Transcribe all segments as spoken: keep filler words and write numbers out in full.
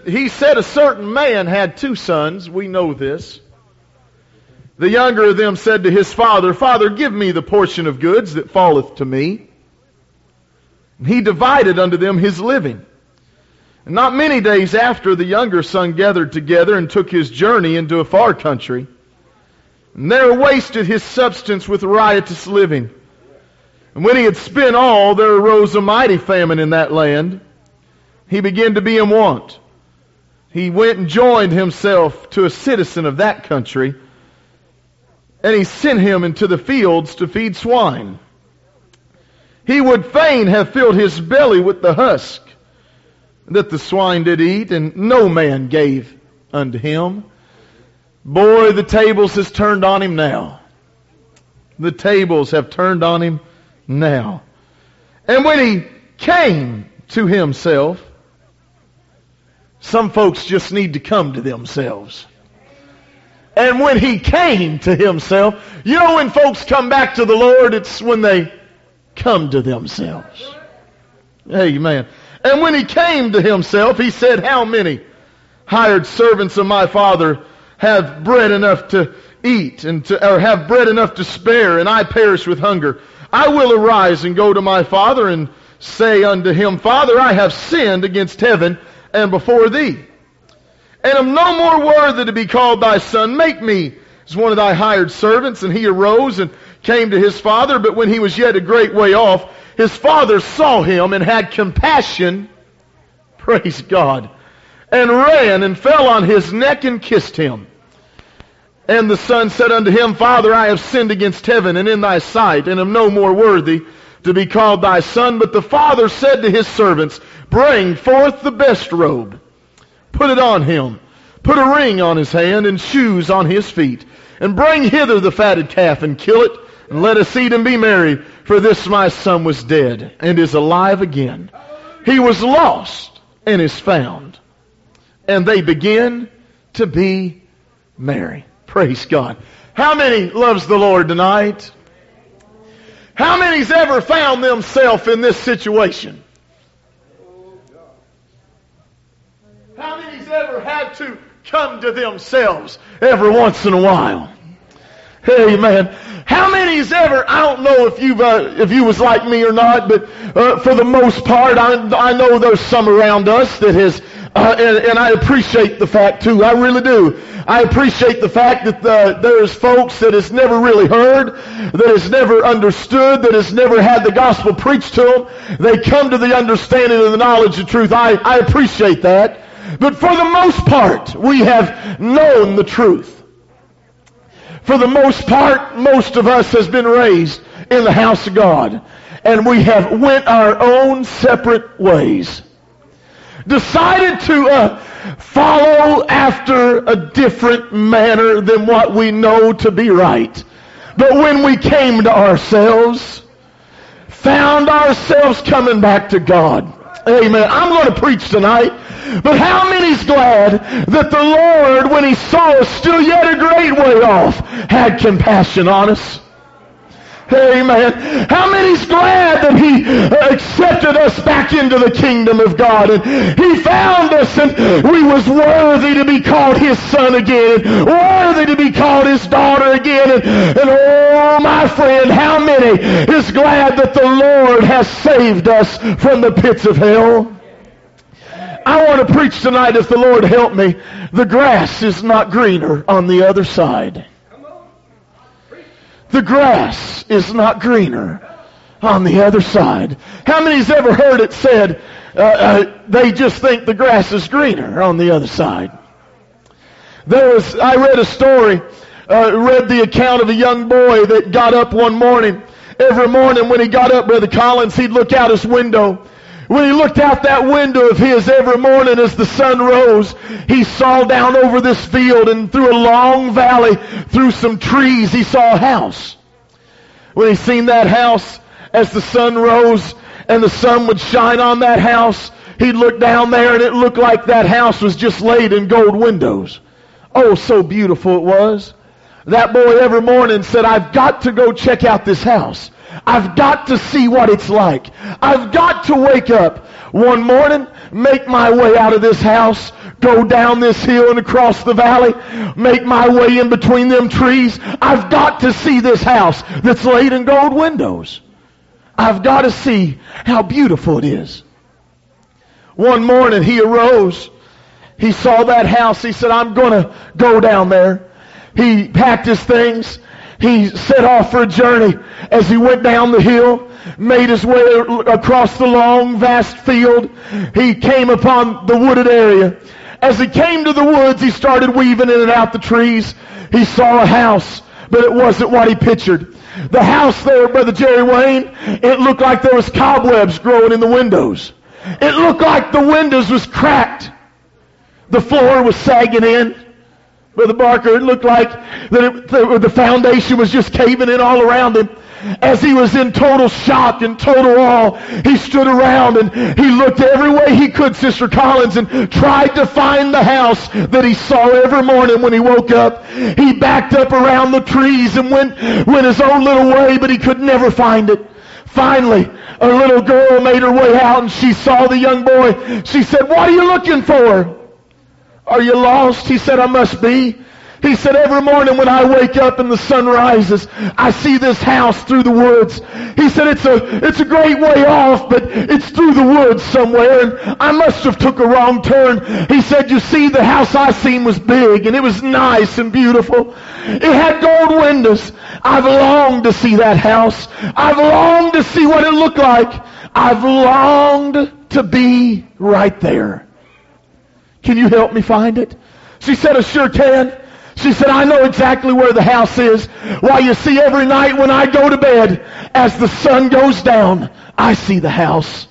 he said a certain man had two sons. We know this. The younger of them said to his father, Father, give me the portion of goods that falleth to me. And he divided unto them his living. And not many days after, the younger son gathered together and took his journey into a far country. And there wasted his substance with riotous living. And when he had spent all, there arose a mighty famine in that land. He began to be in want. He went and joined himself to a citizen of that country, and he sent him into the fields to feed swine. He would fain have filled his belly with the husk that the swine did eat, and no man gave unto him. Boy, the tables has turned on him now. The tables have turned on him now. And when he came to himself, some folks just need to come to themselves. And when he came to himself, you know when folks come back to the Lord, it's when they come to themselves. Amen. And when he came to himself, he said, how many hired servants of my father have bread enough to eat, and to, or have bread enough to spare, and I perish with hunger? I will arise and go to my father and say unto him, Father, I have sinned against heaven and before thee, and am no more worthy to be called thy son. Make me as one of thy hired servants. And he arose and came to his father. But when he was yet a great way off, his father saw him and had compassion, praise God, and ran and fell on his neck and kissed him. And the son said unto him, Father, I have sinned against heaven and in thy sight, and am no more worthy to be called thy son. But the father said to his servants, Bring forth the best robe, put it on him, put a ring on his hand and shoes on his feet, and bring hither the fatted calf and kill it, and let us eat and be merry. For this my son was dead and is alive again. He was lost and is found. And they begin to be merry. Praise God. How many loves the Lord tonight? How many's ever found themselves in this situation? How many's ever had to come to themselves every once in a while? Amen. How many's ever, I don't know if you've, uh, if you was like me or not, but uh, for the most part, I, I know there's some around us that has, uh, and, and I appreciate the fact too, I really do. I appreciate the fact that the, there's folks that has never really heard, that has never understood, that has never had the gospel preached to them. They come to the understanding of the knowledge of truth. I, I appreciate that. But for the most part, we have known the truth. For the most part, most of us has been raised in the house of God. And we have went our own separate ways. Decided to uh, follow after a different manner than what we know to be right. But when we came to ourselves, found ourselves coming back to God. Amen. I'm going to preach tonight. But how many's glad that the Lord, when He saw us still yet a great way off, had compassion on us? Amen. How many's glad that He accepted us back into the kingdom of God, and He found us and we was worthy to be called His son again, and worthy to be called His daughter again, and, and oh my friend, how many is glad that the Lord has saved us from the pits of hell? I want to preach tonight, if the Lord help me, the grass is not greener on the other side. The grass is not greener on the other side. How many's ever heard it said, uh, uh, they just think the grass is greener on the other side? There was, I read a story, uh, read the account of a young boy that got up one morning. Every morning when he got up, Brother Collins, he'd look out his window. When he looked out that window of his every morning as the sun rose, he saw down over this field and through a long valley, through some trees, he saw a house. When he seen that house, as the sun rose and the sun would shine on that house, he'd look down there and it looked like that house was just laid in gold windows. Oh, so beautiful it was. That boy every morning said, I've got to go check out this house. I've got to see what it's like. I've got to wake up one morning, make my way out of this house, go down this hill and across the valley, make my way in between them trees. I've got to see this house that's laid in gold windows. I've got to see how beautiful it is. One morning he arose. He saw that house. He said, I'm going to go down there. He packed his things. He set off for a journey. As he went down the hill, made his way across the long, vast field, he came upon the wooded area. As he came to the woods, he started weaving in and out the trees. He saw a house, but it wasn't what he pictured. The house there, Brother Jerry Wayne, it looked like there was cobwebs growing in the windows. It looked like the windows was cracked. The floor was sagging in. Brother Barker, it looked like that it, the, the foundation was just caving in all around him. As he was in total shock and total awe, he stood around and he looked every way he could, Sister Collins, and tried to find the house that he saw every morning when he woke up. He backed up around the trees and went, went his own little way, but he could never find it. Finally, a little girl made her way out and she saw the young boy. She said, "What are you looking for? Are you lost?" He said, "I must be." He said, "Every morning when I wake up and the sun rises, I see this house through the woods." He said, it's a, it's a great way off, but it's through the woods somewhere, and I must have took a wrong turn. He said, "You see, the house I seen was big, and it was nice and beautiful. It had gold windows. I've longed to see that house. I've longed to see what it looked like. I've longed to be right there. Can you help me find it?" She said, "I sure can." She said, "I know exactly where the house is. Why, you see, every night when I go to bed, as the sun goes down, I see the house."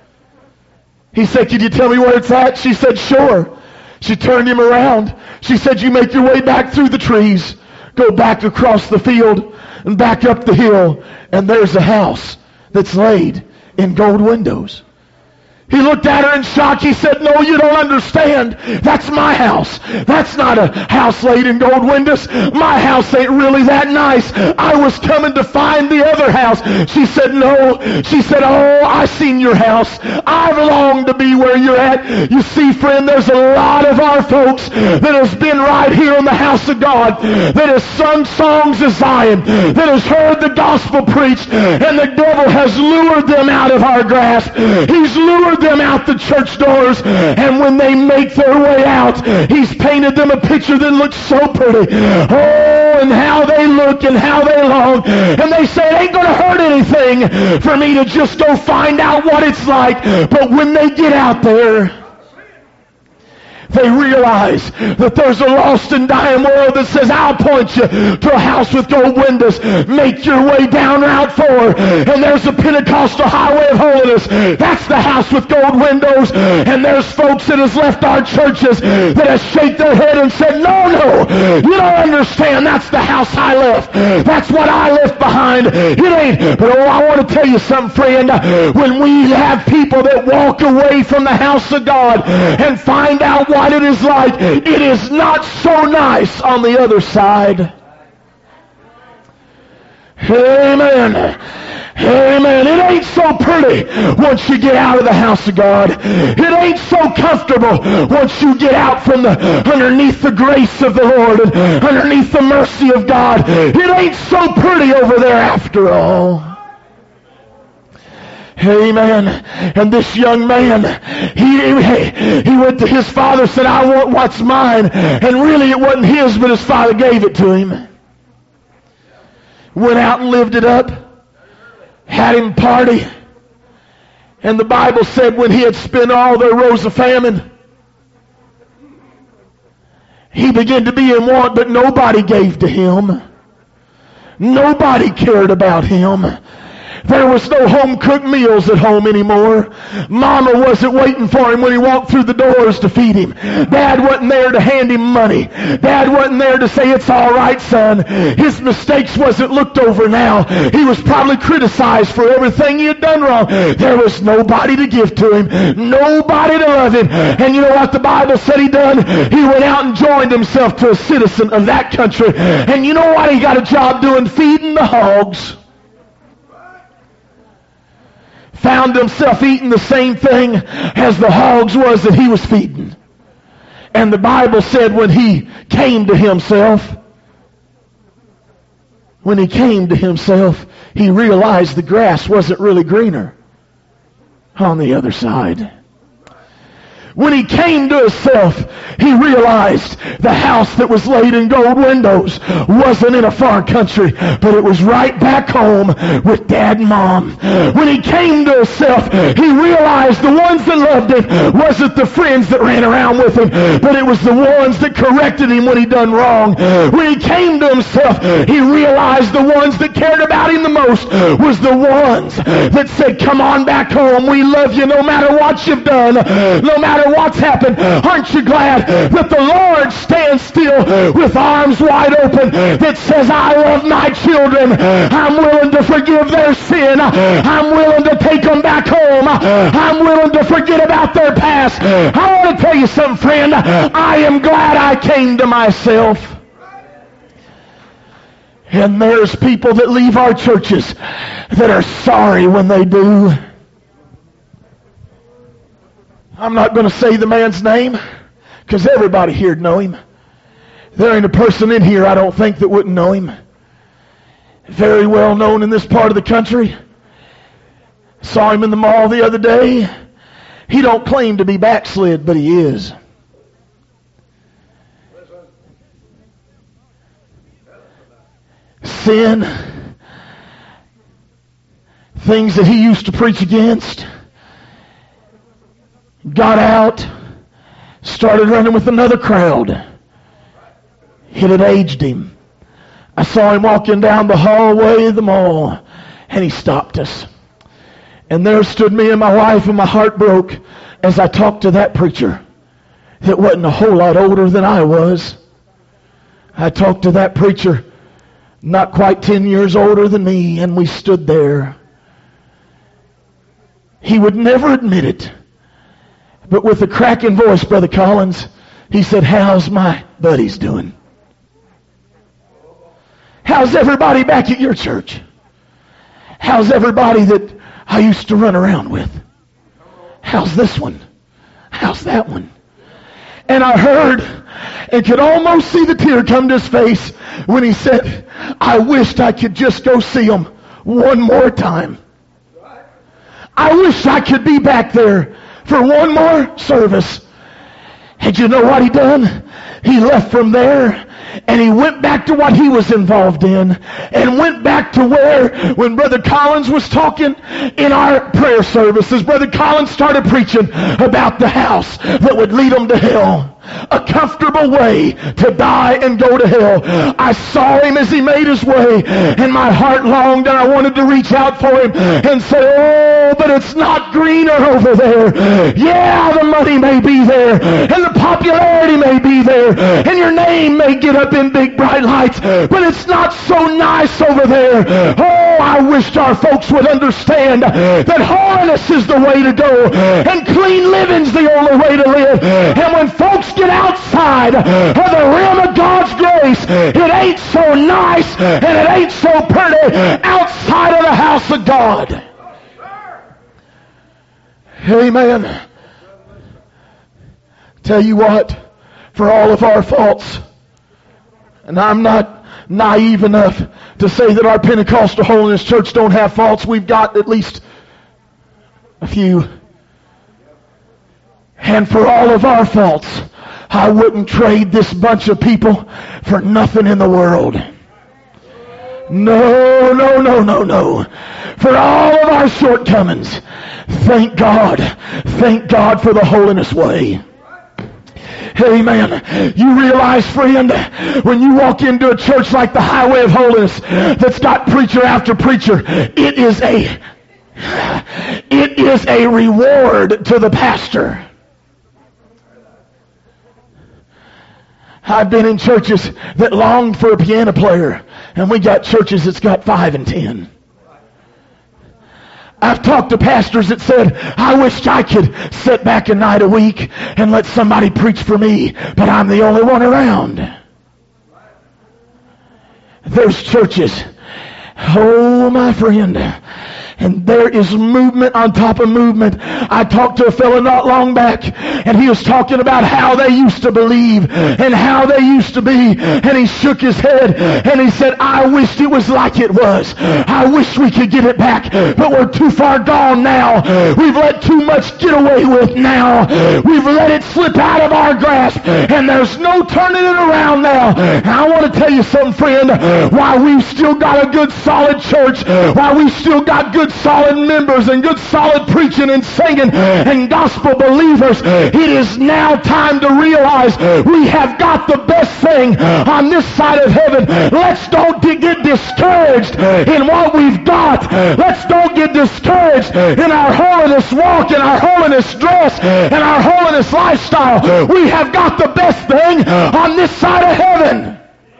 He said, "Can you tell me where it's at?" She said, "Sure." She turned him around. She said, "You make your way back through the trees, go back across the field, and back up the hill, and there's a house that's laid in gold windows." He looked at her in shock. He said, "No, you don't understand. That's my house. That's not a house laid in gold windows. My house ain't really that nice. I was coming to find the other house." She said, "No." She said, "Oh, I seen your house. I've longed to be where you're at." You see, friend, there's a lot of our folks that has been right here in the house of God, that has sung songs of Zion, that has heard the gospel preached, and the devil has lured them out of our grasp. He's lured them out the church doors, and when they make their way out, he's painted them a picture that looks so pretty. Oh, and how they look and how they long, and they say, "It ain't going to hurt anything for me to just go find out what it's like." But when they get out there, they realize that there's a lost and dying world that says, "I'll point you to a house with gold windows. Make your way down Route four, and there's a Pentecostal highway of holiness. That's the house with gold windows." And there's folks that has left our churches that has shake their head and said, "No, no, you don't understand. That's the house I left. That's what I left behind. It ain't." But oh, I want to tell you something, friend. When we have people that walk away from the house of God and find out what it is like, it is not so nice on the other side. Amen. Amen. It ain't so pretty once you get out of the house of God. It ain't so comfortable once you get out from the underneath the grace of the Lord and underneath the mercy of God. It ain't so pretty over there after all. Amen. And this young man, he, he went to his father, said, "I want what's mine." And really it wasn't his, but his father gave it to him. Went out and lived it up. Had him party. And the Bible said when he had spent all, there rose a famine. He began to be in want, but nobody gave to him. Nobody cared about him. There was no home-cooked meals at home anymore. Mama wasn't waiting for him when he walked through the doors to feed him. Dad wasn't there to hand him money. Dad wasn't there to say, "It's all right, son." His mistakes wasn't looked over now. He was probably criticized for everything he had done wrong. There was nobody to give to him. Nobody to love him. And you know what the Bible said he done? He went out and joined himself to a citizen of that country. And you know what he got a job doing? Feeding the hogs. Found himself eating the same thing as the hogs was that he was feeding. And the Bible said when he came to himself, when he came to himself, he realized the grass wasn't really greener on the other side. When he came to himself, he realized the house that was laid in gold windows wasn't in a far country, but it was right back home with Dad and Mom. When he came to himself, he realized the ones that loved him wasn't the friends that ran around with him, but it was the ones that corrected him when he done wrong. When he came to himself, he realized the ones that cared about him the most was the ones that said, come on back home. We love you no matter what you've done, no matter what's happened. Aren't you glad that the Lord stands still with arms wide open that says, I love my children. I'm willing to forgive their sin. I'm willing to take them back home. I'm willing to forget about their past. I want to tell you something, friend. I am glad I came to myself. And there's people that leave our churches that are sorry when they do. I'm not going to say the man's name because everybody here'd know him. There ain't a person in here I don't think that wouldn't know him. Very well known in this part of the country. Saw him in the mall the other day. He don't claim to be backslid, but he is. Sin, things that he used to preach against, got out, started running with another crowd. It had aged him. I saw him walking down the hallway of the mall, and he stopped us. And there stood me and my wife, and my heart broke as I talked to that preacher that wasn't a whole lot older than I was. I talked to that preacher not quite ten years older than me, and we stood there. He would never admit it. But with a cracking voice, Brother Collins, he said, how's my buddies doing? How's everybody back at your church? How's everybody that I used to run around with? How's this one? How's that one? And I heard and could almost see the tear come to his face when he said, I wished I could just go see them one more time. I wish I could be back there for one more service. And you know what he done? He left from there and he went back to what he was involved in and went back to where, when Brother Collins was talking in our prayer services, Brother Collins started preaching about the house that would lead them to hell. A comfortable way to die and go to hell. I saw him as he made his way, and my heart longed, and I wanted to reach out for him and say, oh, but it's not greener over there. Yeah, the money may be there, and the popularity may be there, and your name may get up in big bright lights, but it's not so nice over there. Oh, I wished our folks would understand that holiness is the way to go, and clean living's the only way to live. And when folks get outside of the realm of God's grace, it ain't so nice and it ain't so pretty outside of the house of God. Amen. Tell you what, for all of our faults, and I'm not naive enough to say that our Pentecostal Holiness Church don't have faults. We've got at least a few. And for all of our faults, I wouldn't trade this bunch of people for nothing in the world. No, no, no, no, no. For all of our shortcomings, thank God. Thank God for the holiness way. Amen. You realize, friend, when you walk into a church like the Highway of Holiness that's got preacher after preacher, it is a it is a reward to the pastor. I've been in churches that longed for a piano player, and we got churches that's got five and ten. I've talked to pastors that said, I wished I could sit back a night a week and let somebody preach for me, but I'm the only one around. There's churches, oh my friend, And there is movement on top of movement. I talked to a fellow not long back, and he was talking about how they used to believe and how they used to be. And he shook his head and he said, I wished it was like it was. I wish we could get it back, but we're too far gone now. We've let too much get away with now. We've let it slip out of our grasp, and there's no turning it around now. And I want to tell you something, friend, why we've still got a good solid church, why we still got good solid members and good solid preaching and singing and gospel believers, it is now time to realize we have got the best thing on this side of heaven. Let's don't get discouraged in what we've got. Let's don't get discouraged in our holiness walk and our holiness dress and our holiness lifestyle. We have got the best thing on this side of heaven.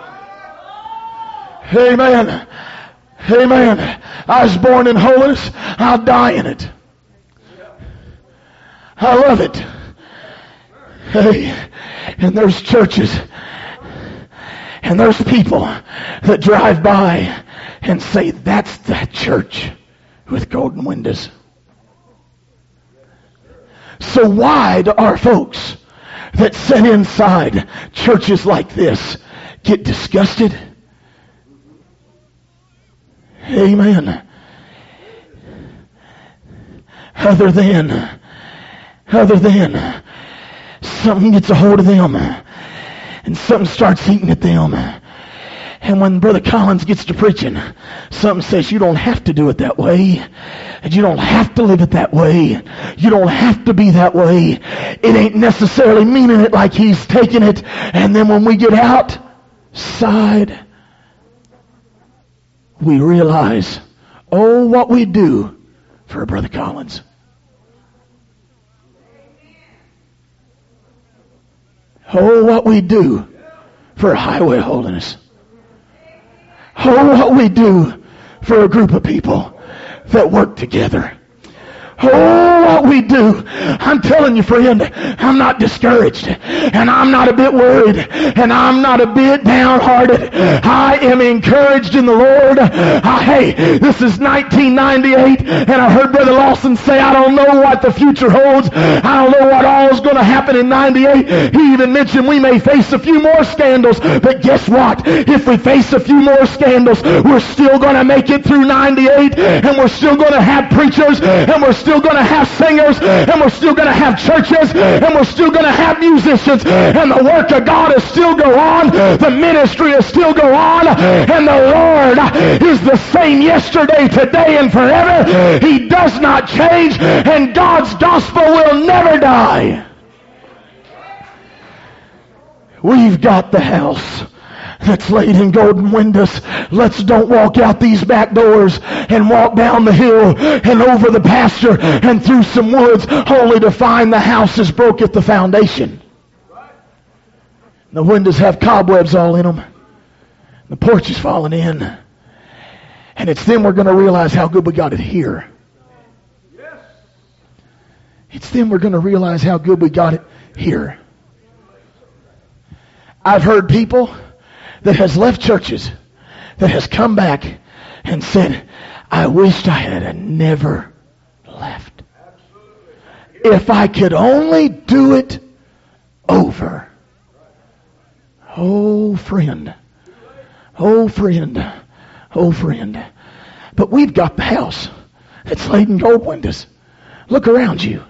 Amen. Amen. I was born in holiness. I'll die in it. I love it. Hey, and there's churches and there's people that drive by and say, that's that church with golden windows. So why do our folks that sit inside churches like this get disgusted? Amen. Other than, other than something gets a hold of them and something starts eating at them. And when Brother Collins gets to preaching, something says you don't have to do it that way. And you don't have to live it that way. You don't have to be that way. It ain't necessarily meaning it like he's taking it. And then when we get outside, we realize, oh, what we do for Brother Collins. Oh, what we do for Highway Holiness. Oh, what we do for a group of people that work together. Oh, what we do. I'm telling you, friend, I'm not discouraged. And I'm not a bit worried. And I'm not a bit downhearted. I am encouraged in the Lord. I, hey, this is nineteen ninety-eight, and I heard Brother Lawson say, I don't know what the future holds. I don't know what all is going to happen in ninety-eight. He even mentioned we may face a few more scandals. But guess what? If we face a few more scandals, we're still going to make it through ninety-eight, and we're still going to have preachers, and we're still going to have singers, and we're still going to have churches, and we're still going to have musicians, and the work of God is still go on, the ministry is still go on, and the Lord is the same yesterday, today, and forever. He does not change, and God's gospel will never die. We've got the house that's laid in golden windows. Let's don't walk out these back doors and walk down the hill and over the pasture and through some woods only to find the house is broke at the foundation. The windows have cobwebs all in them. The porch is falling in. And it's then we're going to realize how good we got it here. It's then we're going to realize how good we got it here. I've heard people that has left churches, that has come back and said, I wished I had never left. If I could only do it over. Oh, friend. Oh, friend. Oh, friend. But we've got the house that's laid in gold windows. Look around you.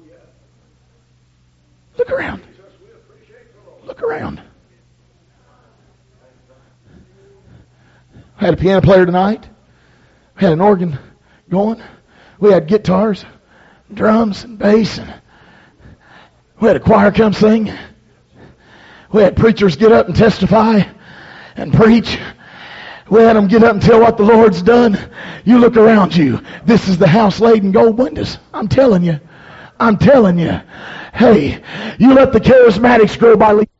Look around. Look around. We had a piano player tonight. We had an organ going. We had guitars, drums, and bass. And we had a choir come sing. We had preachers get up and testify and preach. We had them get up and tell what the Lord's done. You look around you. This is the house laid in gold windows. I'm telling you. I'm telling you. Hey, you let the charismatics grow by